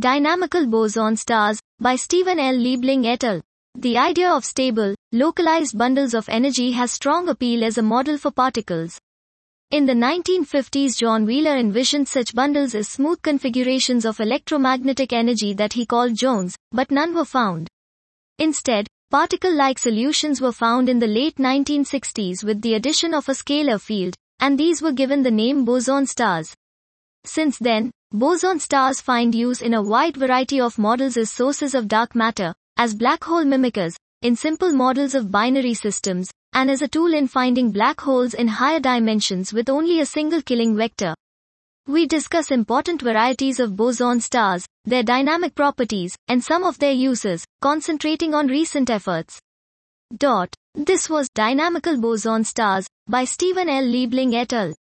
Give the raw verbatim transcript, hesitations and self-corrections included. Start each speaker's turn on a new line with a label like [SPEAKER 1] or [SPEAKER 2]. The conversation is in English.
[SPEAKER 1] Dynamical boson stars, by Stephen L. Liebling et al. The idea of stable, localized bundles of energy has strong appeal as a model for particles. In the nineteen fifties, John Wheeler envisioned such bundles as smooth configurations of electromagnetic energy that he called jones, but none were found. Instead, particle-like solutions were found in the late nineteen sixties with the addition of a scalar field, and these were given the name boson stars. Since then, boson stars find use in a wide variety of models as sources of dark matter, as black hole mimickers, in simple models of binary systems, and as a tool in finding black holes in higher dimensions with only a single killing vector. We discuss important varieties of boson stars, their dynamic properties, and some of their uses, concentrating on recent efforts. Dot. This was Dynamical Boson Stars, by Stephen L. Liebling et al.